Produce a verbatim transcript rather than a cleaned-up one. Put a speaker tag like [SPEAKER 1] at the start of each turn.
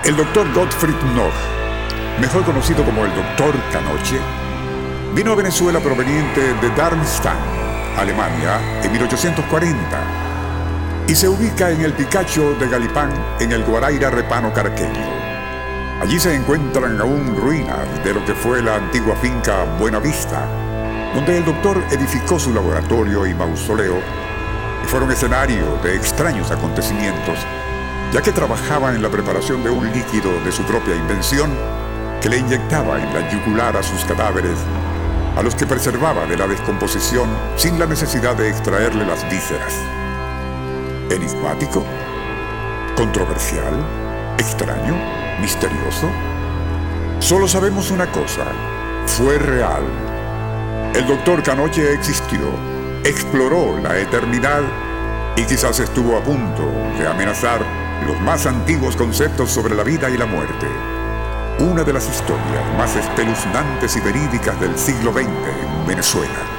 [SPEAKER 1] El doctor Gottfried Noch, mejor conocido como el doctor Canoche, vino a Venezuela proveniente de Darmstadt, Alemania, en mil ochocientos cuarenta, y se ubica en el Picacho de Galipán, en el Guaraíra Repano Caraqueño. Allí se encuentran aún ruinas de lo que fue la antigua finca Buenavista, donde el doctor edificó su laboratorio y mausoleo, y fueron escenario de extraños acontecimientos, ya que trabajaba en la preparación de un líquido de su propia invención que le inyectaba en la yugular a sus cadáveres, a los que preservaba de la descomposición sin la necesidad de extraerle las vísceras. ¿Enigmático? ¿Controversial? ¿Extraño? ¿Misterioso? Solo sabemos una cosa: fue real. El doctor Canoche existió, exploró la eternidad y quizás estuvo a punto de amenazar los más antiguos conceptos sobre la vida y la muerte. Una de las historias más espeluznantes y verídicas del siglo veinte en Venezuela.